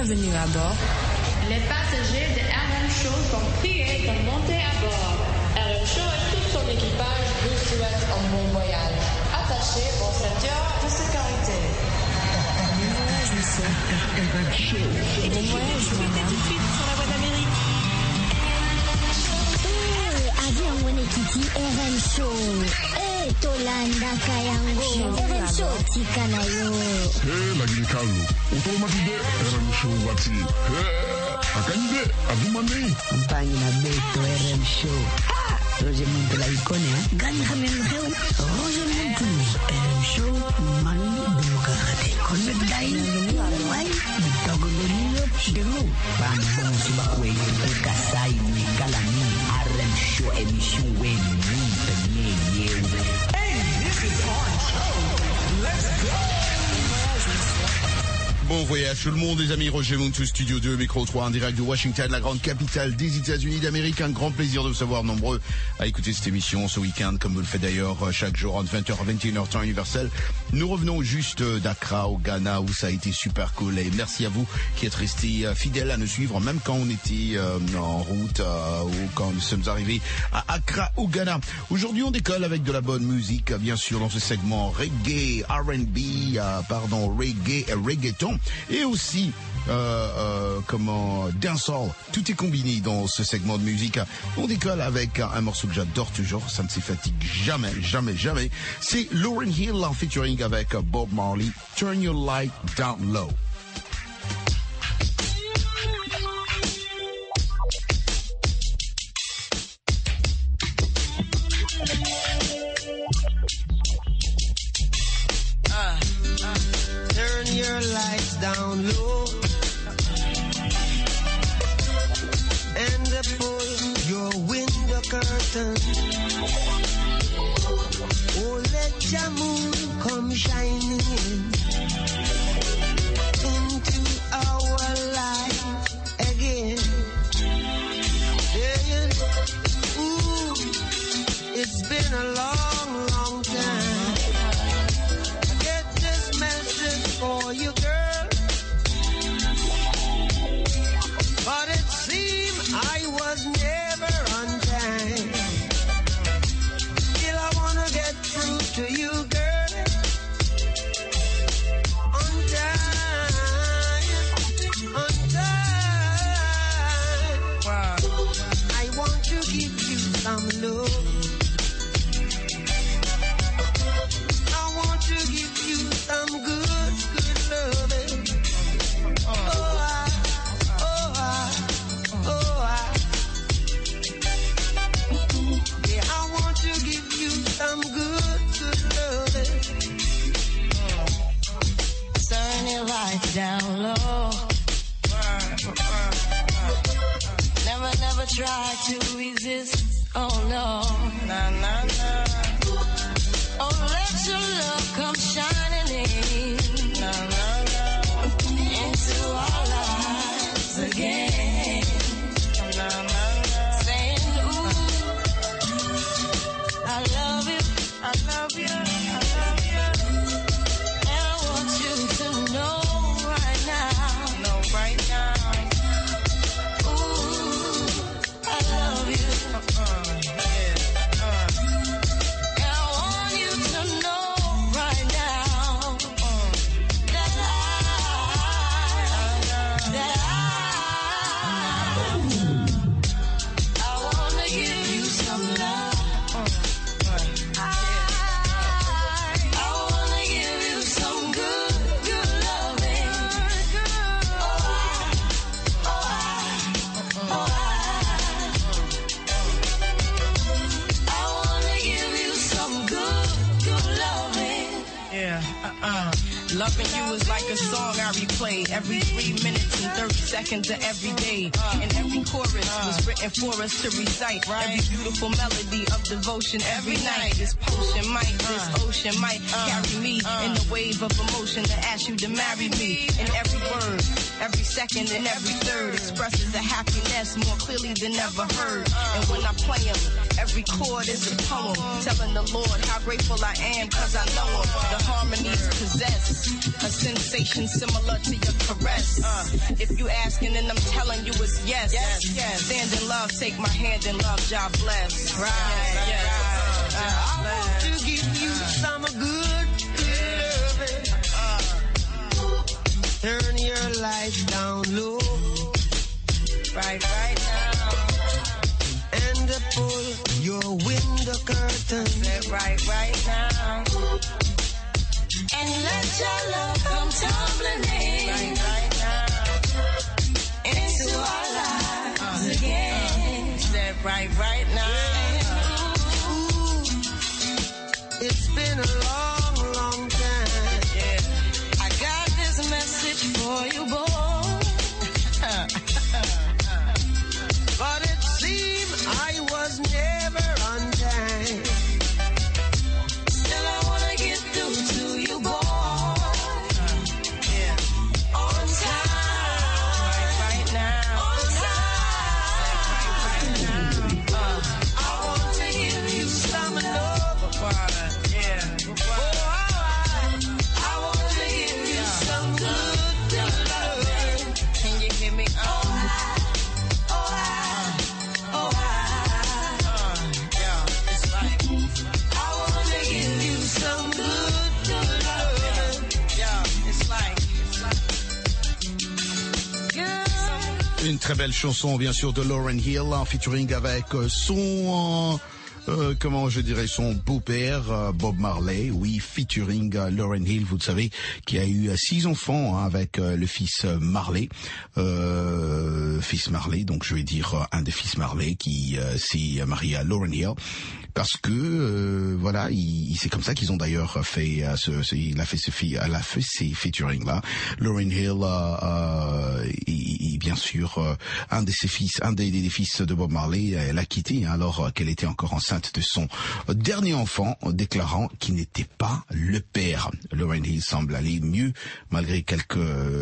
Bienvenue à bord. Les passagers de RM Show sont priés de monter à bord. RM Show et tout son équipage vous souhaitent un bon voyage. Attachez vos ceintures de sécurité. Bon voyage, monsieur. Bon voyage, madame. Tout de suite sur la voie d'Amérique. Avion Wenekiti RM Show. Tolanda Kayango. RM Show Tikanayo. La Ginicalo. Automatique RM Show Wati. Akanyide Abumani. Campagne na Beto RM Show. Roger Monte la icône. Gagne Hamel Reu. Roger Monte. RM Show. Manu Demokrate. Colmet Dain. Wai. Togo Benino. Demo. Bambon Subakwe. Kasai. Nikalani. RM Show. Émission Wen. Bon voyage tout le monde, les amis. Roger Montou, Studio 2, Micro 3, en direct de Washington, la grande capitale des États-Unis d'Amérique. Un grand plaisir de vous savoir nombreux à écouter cette émission ce week-end, comme vous le faites d'ailleurs chaque jour entre 20h à 21h temps universel. Nous revenons juste d'Accra au Ghana, où ça a été super cool. Et merci à vous qui êtes restés fidèles à nous suivre, même quand on était en route ou quand nous sommes arrivés à Accra au Ghana. Aujourd'hui, on décolle avec de la bonne musique, bien sûr, dans ce segment reggae, R&B, reggae et reggaeton. Et aussi, dancehall. Tout est combiné dans ce segment de musique. On décolle avec un morceau que j'adore toujours. Ça ne se fatigue jamais, jamais, jamais. C'est Lauryn Hill en featuring avec Bob Marley. Turn Your Light Down Low. Turn your lights down low and pull your window curtain. Oh, let your moon come shining into our life again. Yeah. Ooh, it's been a long, long time. For you, girl, but it seemed I was never on time. Still I wanna get through to you, girl, on time, on time. Wow. I want to give you some love. I want to give you some good loving. Yeah, I want to give you some good loving. Turn your lights down low. Never try to resist. Oh no. Nah. Oh, let your love come shining in. Into our lives again. Saying, ooh, I love you, I love you, I love you. And I want you to know right now. Ooh, I love you. And I want you to know right now that I wanna give you some love. I wanna give you some good loving. I wanna give you some good loving. Yeah, Loving you is like a song I replay every 3 minutes and 30 seconds of every day. And every chorus was written for us to recite. Every beautiful melody of devotion every night. This potion might, this ocean might carry me in the wave of emotion to ask you to marry me. And every word, every second and every third expresses a happiness more clearly than ever heard. And when I play them, every chord is a poem telling the Lord how grateful I am cause I know him. The harmonies possess A sensation similar to your caress. If you asking, then I'm telling you it's yes. Stand in love, take my hand in love, God bless. I want to give you some good loving. Turn your lights down low. Right now. And pull your window curtain. Right now. And let your love come tumbling in. Right now. Into our lives again. Said right now. It's been a long time. Yeah. I got this message for you, boy. But it seemed I was never on time. Still I wanna get through to you, boy. Yeah. On time. Right now. On time. I want to give you some love. Yeah. I want to give you some good love. Can you hear me? Yeah. It's like. I want to give you some good love. Yeah. It's like. Une très belle chanson, bien sûr, de Lauryn Hill, en featuring avec son... comment je dirais, son beau-père, Bob Marley, oui, featuring Lauryn Hill, vous le savez, qui a eu 6 enfants avec le fils Marley, donc je vais dire un des fils Marley qui s'est marié à Lauryn Hill, parce que voilà, c'est comme ça qu'ils ont d'ailleurs fait elle a fait ces featuring là. Lauryn Hill et bien sûr un des fils de Bob Marley, elle a quitté alors qu'elle était encore enceinte de son dernier enfant, déclarant qu'il n'était pas le père. Lauryn Hill semble aller mieux malgré quelques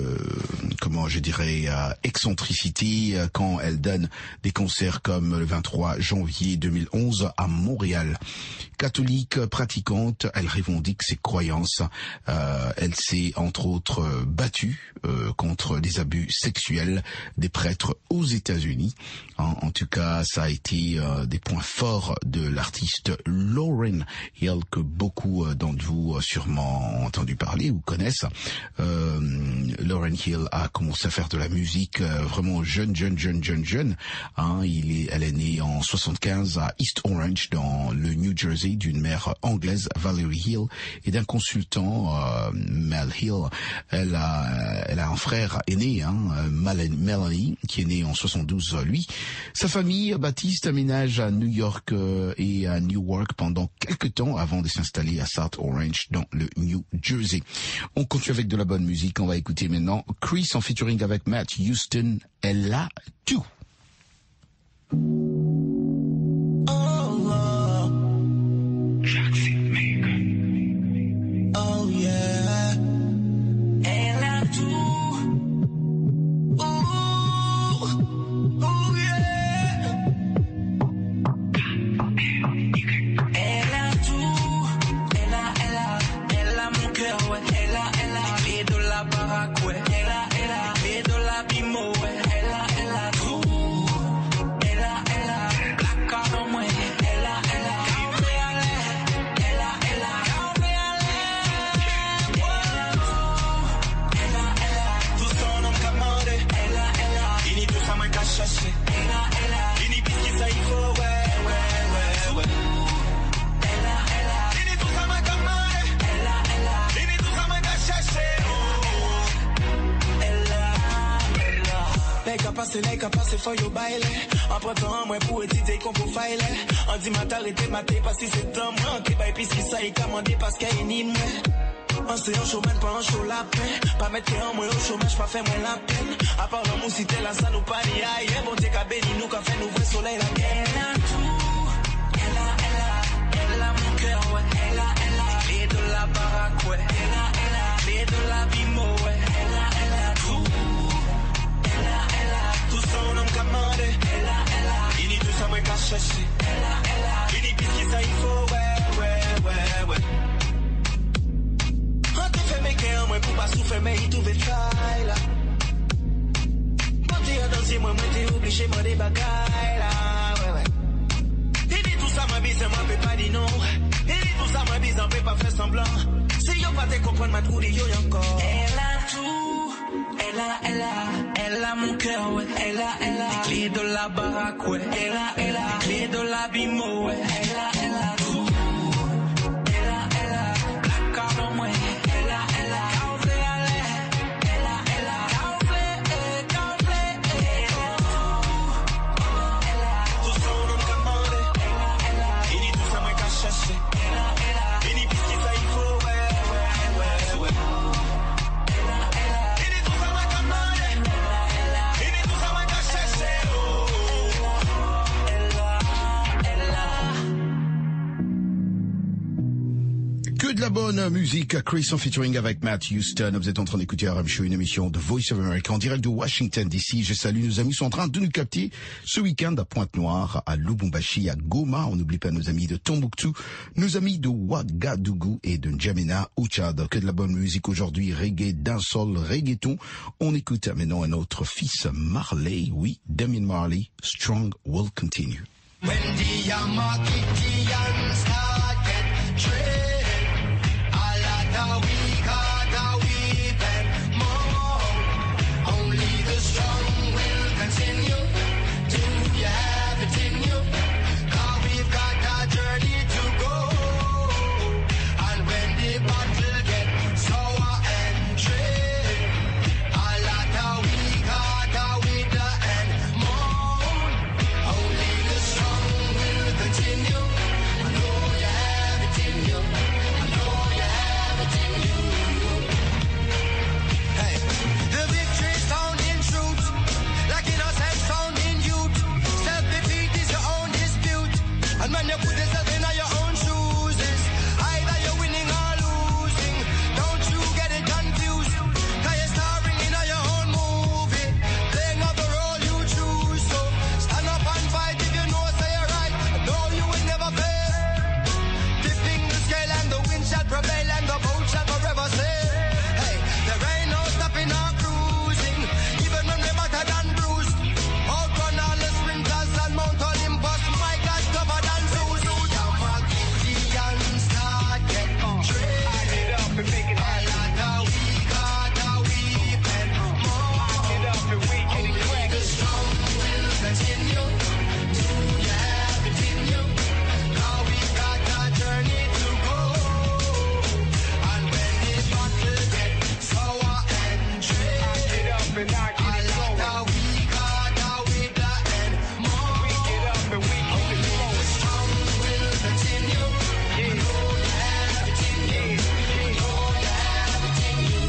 excentricités quand elle donne des concerts comme le 23 janvier 2011 à Montréal. Catholique pratiquante, elle revendique ses croyances. Elle s'est entre autres battue contre des abus sexuels des prêtres aux États-Unis. En tout cas, ça a été des points forts de l'artiste Lauryn Hill que beaucoup d'entre vous sûrement ont entendu parler ou connaissent. Lauryn Hill a commencé à faire de la musique vraiment jeune. Elle est née en 75 à East Orange dans le New Jersey d'une mère anglaise, Valerie Hill, et d'un consultant, Mel Hill. Elle a un frère aîné, Melanie, qui est né en 72 lui. Sa famille, Baptiste, aménage à New York et à Newark pendant quelques temps avant de s'installer à South Orange dans le New Jersey. On continue avec de la bonne musique. On va écouter maintenant Chris en featuring avec Matt Houston. Elle a tout. Oh yeah. Elle a tout. Oh yeah. Elle a tout. Elle a mon cœur, ouais. Elle a et de la baraque, ouais. Elle a et de la bimo, ouais. Elle a tout. Elle a la carte, ouais. Elle a Like a passe for your baile. En prenant moi pour étudier qu'on peut faire. En dit ma t'arrêter maté parce que c'est dans moi. Qui bail puisque ça est commandé parce qu'il y a une moi. En c'est un chômage pas un chaud lapin. Pas mettre en moi au chômage pas faire moi la peine. À part l'amour si t'es là ça nous pas ni aïe. Bon Dieu qu'a béni nous qu'a fait nous voir soleil la guerre. Elle a tout. Elle a mon cœur, ouais. Elle a et de la baraque, ouais. Elle a et de la bimo, ouais. Elle a tout. Tout ça on a commandé. Elle a il dit tout ça moi qu'a cherché. Elle a il dit puisque ça il faut, ouais. On te fait mes cœurs, moi chez moi des bagailles là, ouais, ouais. Il dit tout ça, ma bise, moi, peut pas dire non. Il dit tout ça, ma bise, on peut pas faire semblant. Si yo pas te comprendre, ma trou de yo encore. Elle a tout, elle a mon cœur, ouais. Elle a les clés de la baraque, ouais. Elle a les clés de la bimo, ouais. Elle a tout. Elle a la carte en moi. Elle a café à l'air. Elle a café. Tout ça, on nous commande. Il dit tout ça, moi, qu'à chercher. Il dit puisqu'il ça, il faut, ouais. Il dit tout ça, moi, commande. Il dit tout ça, moi, qu'à chercher. Que de la bonne musique, Chris en featuring avec Matt Houston. Vous êtes en train d'écouter RM Show, une émission de Voice of America en direct de Washington DC. Je salue nos amis qui sont en train de nous capter ce week-end à Pointe-Noire, à Lubumbashi, à Goma. On n'oublie pas nos amis de Tombouctou, nos amis de Ouagadougou et de N'Djamena au Tchad. Que de la bonne musique aujourd'hui, reggae, dancehall, reggaeton. On écoute maintenant un autre fils, Marley, oui, Damien Marley, Strong Will Continue. When the Yamakitians start get traded, all of the weak are the weeping more. Only the strong will continue. Do you have it in you? 'Cause we've got a journey to go. And when the battle get sour and dread, all of the weak are the weaker and more. Only the strong will continue. I know you have it in you. I know you have it in you. Hey, the victory's found in truth, like innocence found in youth. Self-defeat is your own dispute, and when you put yourself in your own shoes, it's either you're winning or losing. Don't you get it confused? 'Cause you're starring in your own movie, playing out the role you choose. So stand up and fight if you know say you're right. Know you will never fail. Tipping the scale and the wind shall prevail and the boat shall forever sail. Hey, there ain't no stopping or cruising, even when we're battered and bruised. Outrun all the sprinters and Mount Olympus, my God, covered and Zeus. Yamakitians start get traded. All of the weak are the weeping more. Only the strong will continue. Do you have it in you? 'Cause we've got a journey to go. And when the battle get sour and dread, all of the weak are the weaker and more. Only the strong will continue. I know you have it in you. I know you have it in you.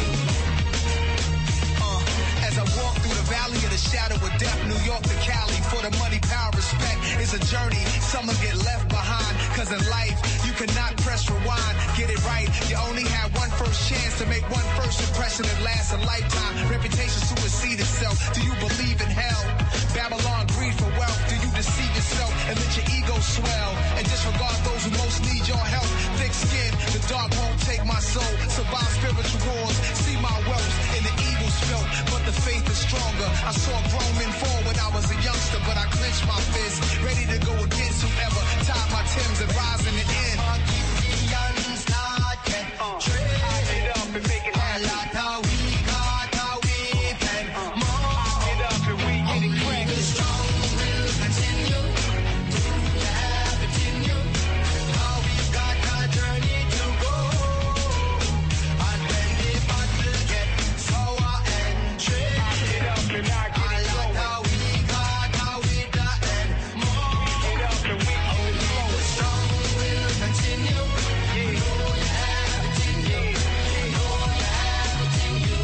As I walk through the valley of the shadow of death, New York to Cali, for the money, power, respect is a journey. Some will get left behind, 'cause in life, you cannot press rewind. Get it right, you only have one first chance to make one first impression that lasts a lifetime. Reputation supersedes itself. Do you believe in hell? Babylon, greed for wealth. Do you deceive yourself and let your ego swell? And disregard those who most need your help. Thick skin, the dark won't take my soul. Survive spiritual wars, see my wealth in the evil's felt, but the faith is stronger. I saw grown men fall when I was a youngster, but I clenched my fist, ready to go against whoever tied my Timbs and rise in the end. Yamakitians start get traded. All of the weak are the weeping more. Only the strong will continue. Do you have it in you? 'Cause we've got a journey to go. And when the battle get sour and dread, all of the weak are the weaker and more. Only the strong will continue. I know you have it in you. I know you have it in you.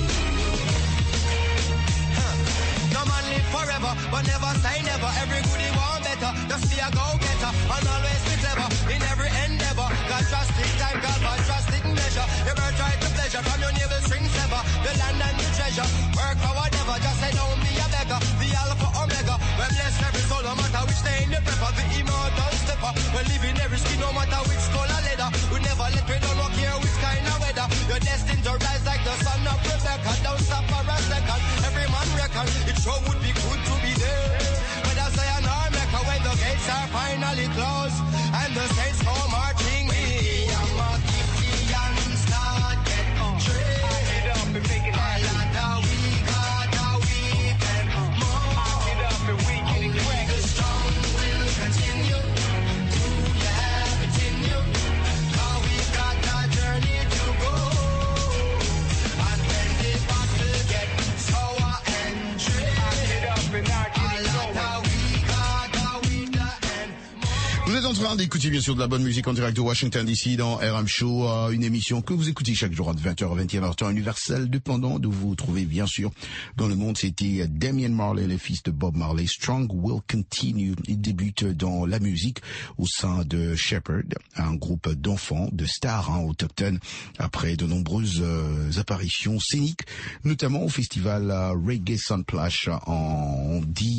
No man live forever, but never say never. Every goodie want better. Just be a go-getter and always be clever in every endeavor. God drastic time, God but drastic measure. You better try to pleasure from your navel string sever. The land and the treasure. Work for whatever, just say don't be a beggar. The Alpha Omega. We bless every soul, no matter which day in the prepper. The immortal stepper. We live in every skin, no matter which skull or leather. We never let we don't walk here which kind of weather. You're destined to rise like the son of Rebecca. Don't stop for a second. Every man reckon it sure would be good to be there. rally close, and the saints go marching in. I'm a Gideon's not get tricked. I get up and make it happen. We got a weekend more. I get up and we get it cracked. The strong will continue to continue. Now we got a journey to go. And when the battle get sour and tricky, I get up and I get it going. Vous êtes en train d'écouter bien sûr de la bonne musique en direct de Washington DC dans RM Show, une émission que vous écoutez chaque jour à 20h à 21h temps universel, dépendant de vous trouver bien sûr dans le monde. C'était Damian Marley, le fils de Bob Marley. Strong Will Continue. Il débute dans la musique au sein de Shepherd, un groupe d'enfants, de stars au top 10, après de nombreuses apparitions scéniques, notamment au festival Reggae Sunplash en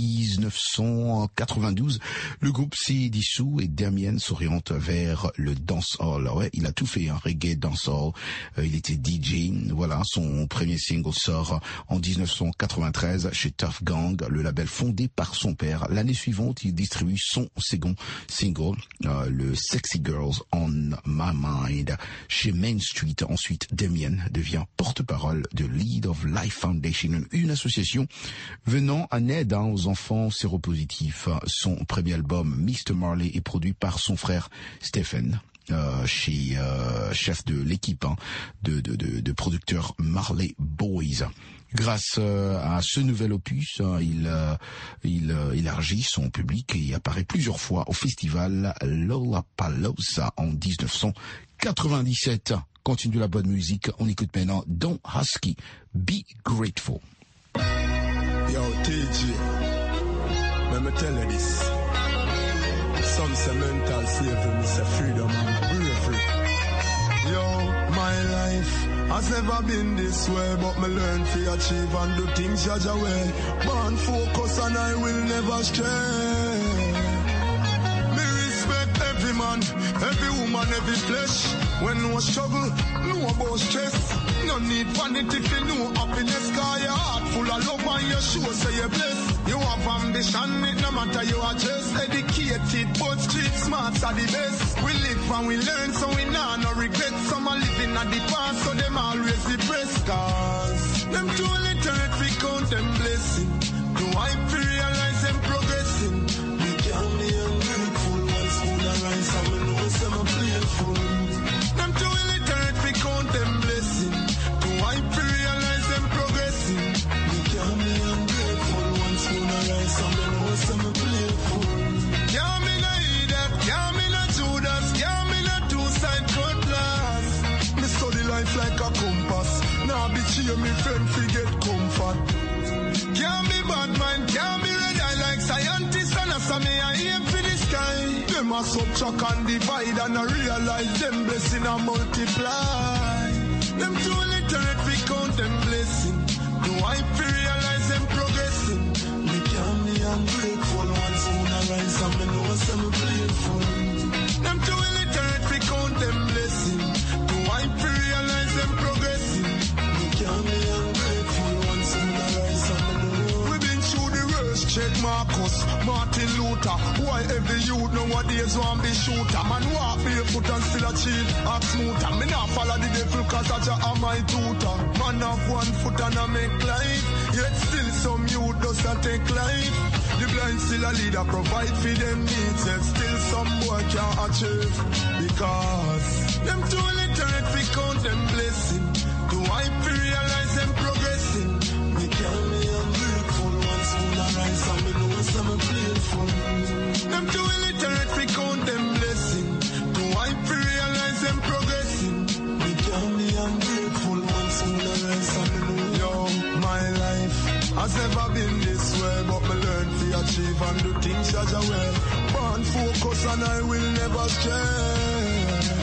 1992. Le groupe s'est dissous et Damien s'oriente vers le dancehall. Ouais, il a tout fait, reggae, dancehall. Il était DJ. Voilà, son premier single sort en 1993 chez Tough Gang, le label fondé par son père. L'année suivante, il distribue son second single, le Sexy Girls on My Mind, chez Main Street. Ensuite, Damien devient porte-parole de Lead of Life Foundation, une association venant en aide aux enfants séropositifs. Son premier album, Mr. Marley, est produit par son frère Stephen, chef de l'équipe de producteurs Marley Boys. Grâce à ce nouvel opus, il élargit son public et apparaît plusieurs fois au festival Lollapalooza en 1997. Continue la bonne musique, on écoute maintenant Don Husky, Be Grateful. Yo, TG, let me tell you this. Some say mental slavery, me say freedom and bravery. Yo, my life has never been this way, but me learn to achieve and do things Jaja way. Born focus and I will never stray. Me respect every man, every woman, every flesh. When no struggle, no about stress. No need vanity for no happiness, cause your heart full of love and your sure say you're blessed. You have ambition, it no matter you are just educated, but street smarts are the best. We live and we learn, so we nah no regret. Some are living at the past, so them always depressed. Cause them too literate, we count them blessing. Do I realize them progressing? We can be ungrateful, one spoon of rice, and we know some are playful. Them too illiterate, we count them blessing. Do I realize them progressing? We can be ungrateful, one spoon of rice, and we know some are playful. Yeah, me no idiot, yeah, me no Judas, yeah, me no two-side cutlass. Me study life like a compass. Now be cheer me friend, forget comfort. Can't be bad mind, can't be red eye like scientists, and as me I aim for the sky. Them a subtract and divide and I realize them blessing and multiply. Them too literate, we count them blessing. Do I realize them progressing? Me can't be ungrateful, one spoon of rice and me know some playful. Them too illiterate, we count them blessing. Do I realize them progressing? Me can't be ungrateful, one spoon of rice and me know. We been through the worst, check Marcus, Martin Luther. Why every youth nowadays want be shooter? Man walk barefoot and still achieve act smoother. Me not follow the devil cause I just am my tutor. Man have one foot and I make life. Yet still some youth does not take life. The blind still a leader, provide for them needs. Yet still some boy can't achieve. Because them too literate, we count them blessing. Do I realize them progressing? Me can't be ungrateful, one spoon of rice and me know some playful. Them too illiterate, we count them blessing. Do I realize them progressing? Me can't be ungrateful, one spoon of rice and me know. Yo, my life has never been this way, but me learn to achieve and do things Jaja way. Born focus and I will never stray.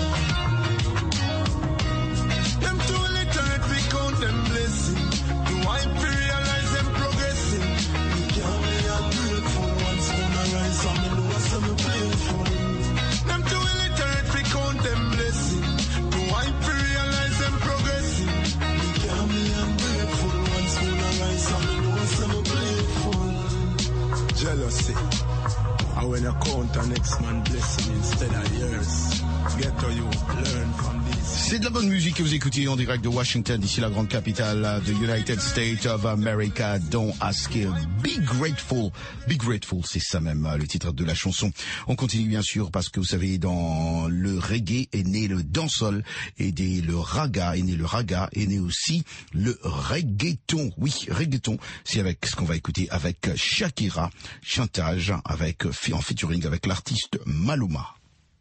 Them too literate, we count them blessing. Do I realize them progressing? Me can't be ungrateful, one spoon of rice and me know some playful. Them too illiterate, we count them blessing. Do I realize them progressing? Me can't be ungrateful, one spoon of rice and me know some playful. Jealousy, and when you count want a next man blessing instead of yours. Get to you, learn from this. C'est de la bonne musique que vous écoutez en direct de Washington, d'ici la grande capitale de United States of America. Don't ask it. Be grateful. Be grateful, c'est ça même le titre de la chanson. On continue bien sûr parce que vous savez, dans le reggae est né le dancehall et le raga est né le raga, est né aussi le reggaeton. Oui, reggaeton, c'est avec ce qu'on va écouter avec Shakira, Chantage, avec en featuring avec l'artiste Maluma.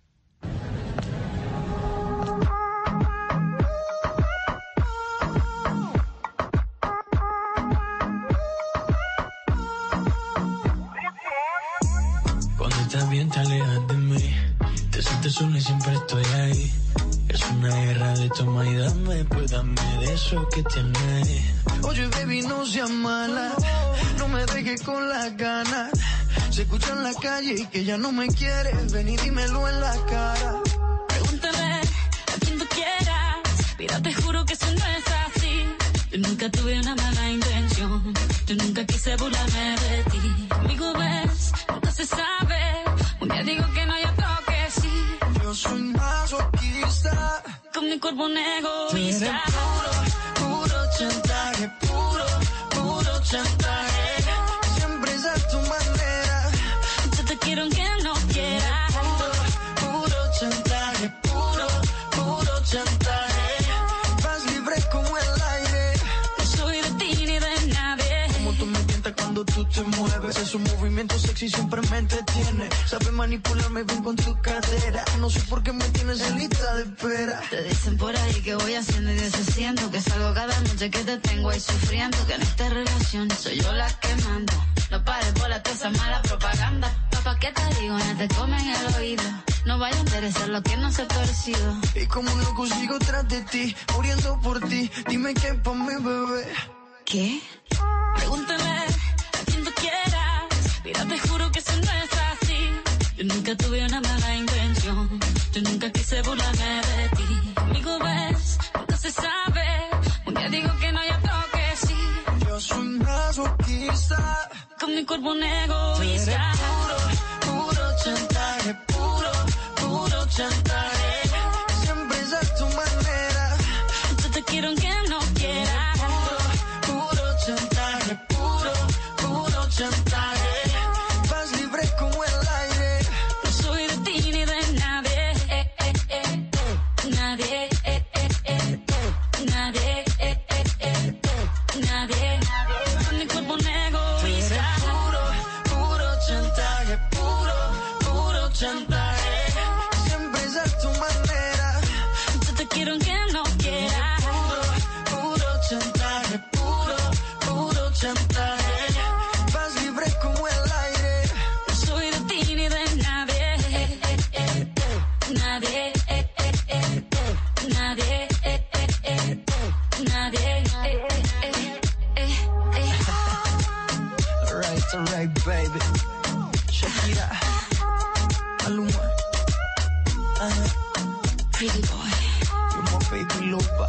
Cuando estás bien te alejas de mí, te sientes sola y siempre estoy ahí. Es una guerra de toma y dame, pues dame de eso que tienes. Oye baby, no seas mala, no me dejes con las ganas. Se escucha en la calle y que ya no me quieres, ven y dímelo en la cara. Pregúntale a quien tú quieras, mira te juro que eso no es así. Yo nunca tuve una mala intención, yo nunca quise burlarme de ti. Amigo ves, nunca se sabe, un día digo que no hay otro que sí. Yo soy masoquista, con mi cuerpo un egoísta. Puro chantaje, puro chantaje. Siempre es a tu manera. Yo te quiero aunque no quieras. Puro chantaje, puro chantaje. Vas libre como el aire. No soy de ti ni de nadie. Como tú me tientas cuando tú te mueves. Esos movimientos sexy siempre me entretiene. Sabes manipularme bien con tu cadera. No sé por qué me tienes en lista de espera. Te dicen por ahí que voy haciendo y deshaciendo, que salgo cada noche que te tengo ahí sufriendo, que en esta relación soy yo la que manda. No pares por toda esa mala propaganda. Papá, ¿qué te digo? No te comen el oído. No vaya a interesar lo que no se ha torcido. Y como un loco sigo tras de ti, muriendo por ti. Dime qué pa' mi bebé. ¿Qué? Pregúntale a quien tú quieras. Mira, te juro que eso no es así. Yo nunca tuve una mala intención. Yo nunca quise burlarme de ti. Amigo ves, nunca se sabe. Un día digo que no hay otro que sí. Yo soy masoquista, con mi cuerpo un egoísta. Puro chantaje, puro chantaje. Siempre es a tu manera. Yo te quiero aunque no quieras. Puro chantaje, puro chantaje. Vas libre como el aire. No soy de ti ni de nadie. Nadie. Nadie. Nadie. Con mi cuerpo un egoísta. Puro chantaje, puro chantaje. Siempre es a tu manera. Yo te quiero aunque no quieras. Puro chantaje, puro chantaje. Vas libre como el aire. No soy de ti ni de nadie. Nadie. Nadie. Nadie. Alright, baby. Shakira, Maluma, Pretty boy, you're my baby lover.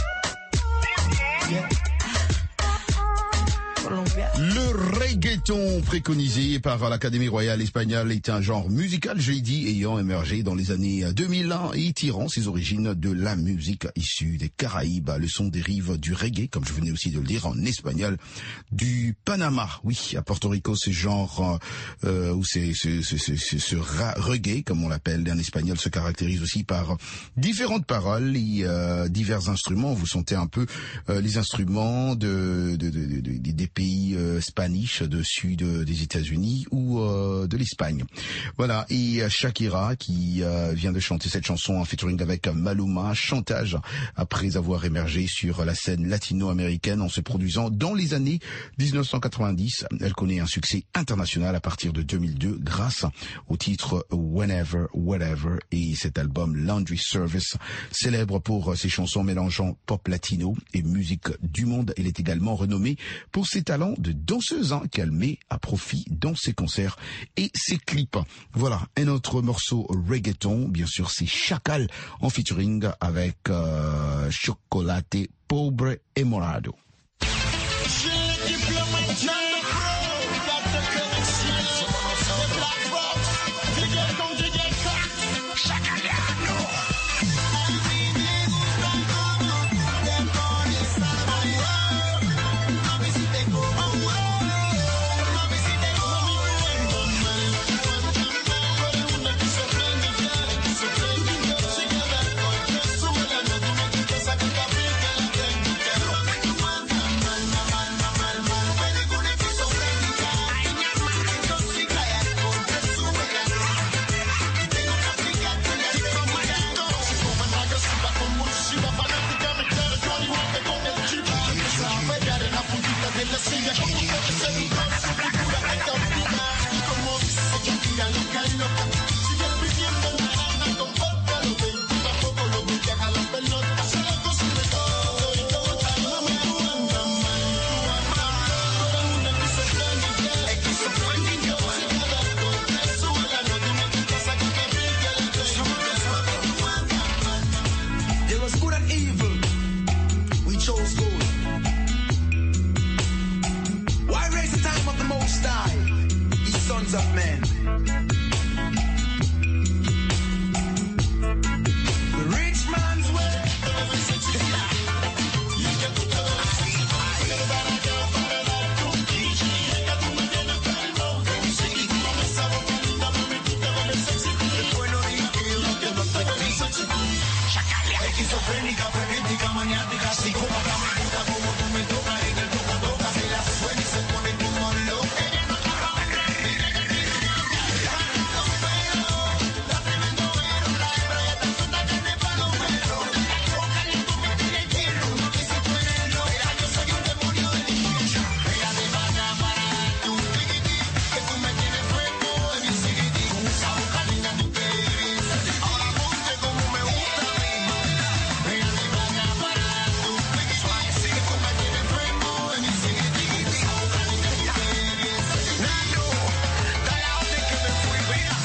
Yeah. Colombia. Le reggaeton préconisé par l'Académie royale espagnole est un genre musical, je l'ai dit, ayant émergé dans les années 2001 et tirant ses origines de la musique issue des Caraïbes. Le son dérive du reggae, comme je venais aussi de le dire en espagnol, du Panama. Oui, à Porto Rico, ce genre où ce reggae, comme on l'appelle en espagnol, se caractérise aussi par différentes paroles et divers instruments. Vous sentez un peu les instruments des pays spanish de sud des États-Unis ou de l'Espagne. Voilà, et Shakira qui vient de chanter cette chanson en featuring avec Maluma, Chantage, après avoir émergé sur la scène latino-américaine en se produisant dans les années 1990. Elle connaît un succès international à partir de 2002 grâce au titre Whenever, Whatever et cet album Laundry Service, célèbre pour ses chansons mélangeant pop latino et musique du monde. Elle est également renommée pour ses talents de danseuse qu'elle met à profit dans ses concerts et ses clips. Voilà, un autre morceau reggaeton, bien sûr c'est Chacal en featuring avec Chocolate Pobre et Morado. Yeah. esquizofrénica, frenética, maniática, psicópata, me gusta como tú me tocas en el toca-toca, se la suena y se pone como loca. Ella no toca otra, ella ya tiene loca. La tremendo vero, la hembra ya está suelta, tiene palomero. Ojalá tú me tienes hierro, y si tú eres loca, yo soy un demonio de dicha. Ella te va a llamar a tu piquití, que tú me tienes fuego en mi seguití. Con esa boca linda tú te erizas, ahora ponte como me gusta a mí. Ella te va a llamar a tu piquití, que tú me tienes fuego en mi seguití. Con esa boca linda tú te erizas. Nando, dale a donde que me fui, mira.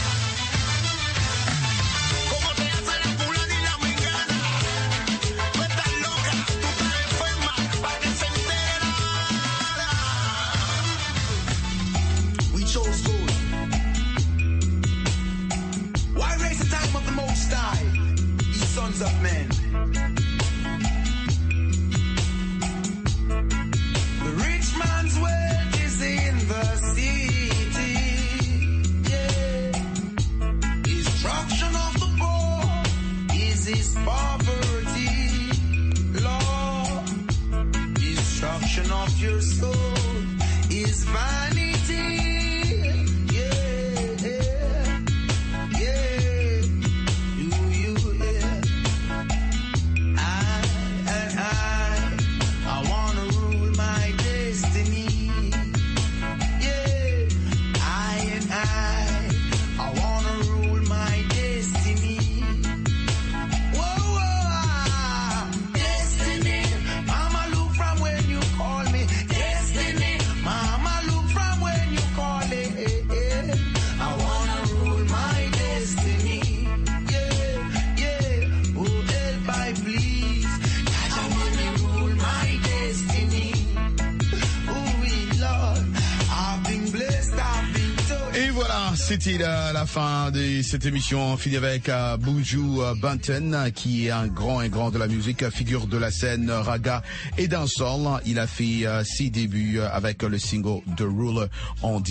Como te hace la fulana y la mengana. Tú estás loca, tú estás enferma, pa' que se entera. We chose good. Why raise the time of the Most High, ye sons of men? The rich man's wealth is in the city. Yeah. Destruction of the poor is his poverty. Lord, destruction of your soul is vanity. Yeah, yeah. You, yeah. I wanna rule my destiny. Yeah, I wanna rule my destiny. Whoa, destiny. Mama, look from when you call me. Destiny. Mama, look from when you call it. I wanna rule my destiny. Yeah. Oh, help I please. Jaja, let me rule my destiny. Oh, we Lord, I've been blessed, I've been touched. Et voilà, c'était la fin de cette émission. On finit avec Buju Banton, qui est un grand de la musique, figure de la scène raga et dancehall. Il a fait ses débuts avec le single The Ruler en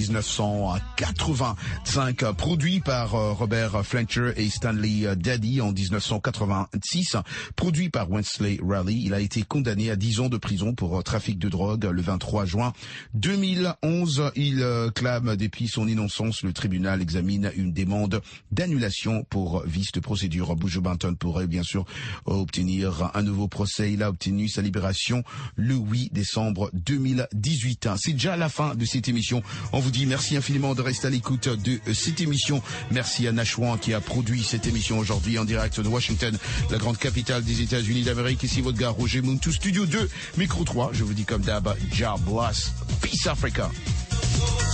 1985, produit par Robert Fletcher et Stanley Daddy en 1986, produit par Wesley Raleigh. Il a été condamné à 10 ans de prison pour trafic de drogue le 23 juin 2011. Il clame depuis son innocence. Le tribunal examine une demande d'annulation pour vice de procédure. Buju Banton pourrait bien sûr obtenir un nouveau procès. Il a obtenu sa libération le 8 décembre 2018. C'est déjà la fin de cette émission. On vous dit merci infiniment de rester à l'écoute de cette émission. Merci à Nashwan qui a produit cette émission aujourd'hui en direct de Washington, la grande capitale des États-Unis d'Amérique. Ici votre gars Roger Muntu, Studio 2, Micro 3. Je vous dis comme d'hab, Jah bless. Peace Africa.